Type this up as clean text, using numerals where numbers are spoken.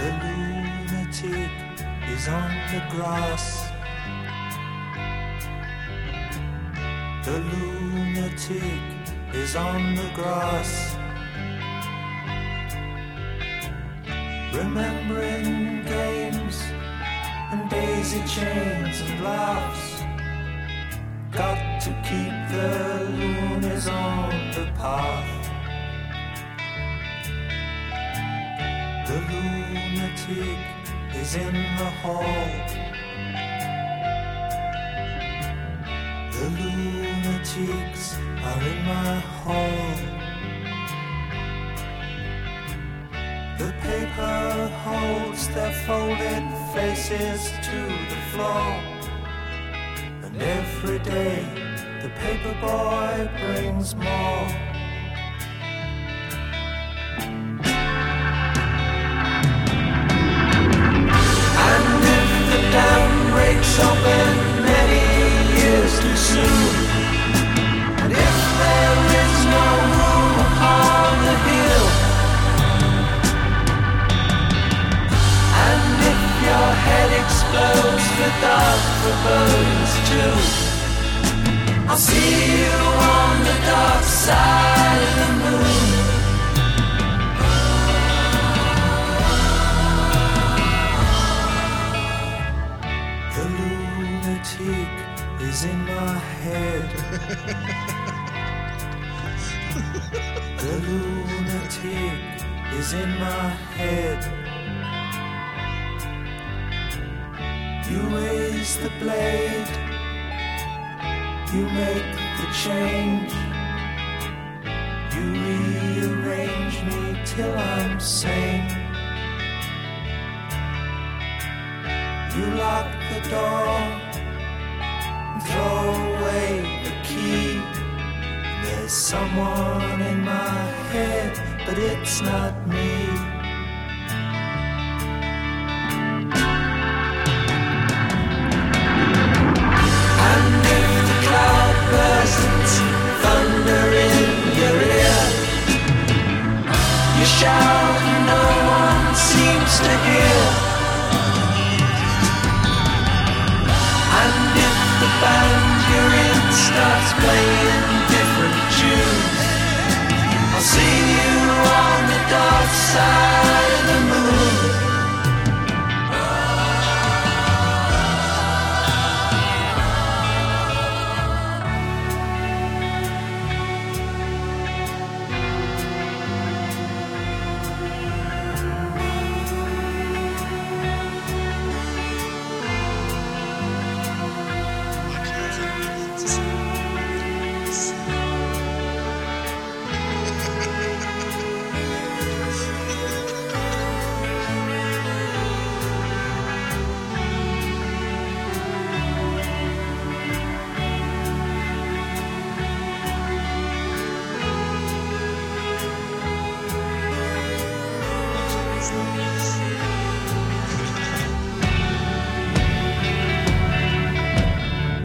The lunatic is on the grass. The lunatic is on the grass. Remembering games and daisy chains and laughs. Got to keep the loonies on the path. The lunatic is in the hall. The lunatics are in my hall. The paper holds their folded faces to the floor. And every day the paper boy brings more. And if the dam breaks open many years too soon, and if there is no room upon the hill, and if your head explodes for dark forebodings too, I'll see you on the dark side of the moon. The lunatic is in my head. The lunatic is in my head. You raise the blade, you make the change, you rearrange me till I'm sane. You lock the door and throw away the key. There's someone in my head, but it's not me. Bursts thunder in your ear. You shout and no one seems to hear.